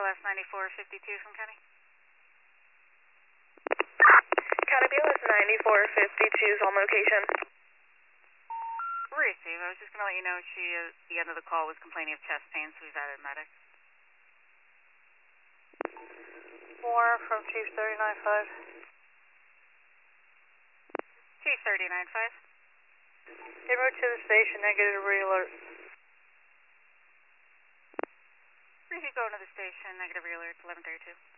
BLS 9452 from County. County BLS 9452 is on location. Receive. I was just going to let you know she, at the end of the call, was complaining of chest pain, so we've added a medic. More from Chief 395. Chief 395. En route to the station, negative re-alert. Receive, going to the station, negative re-alert, 1132.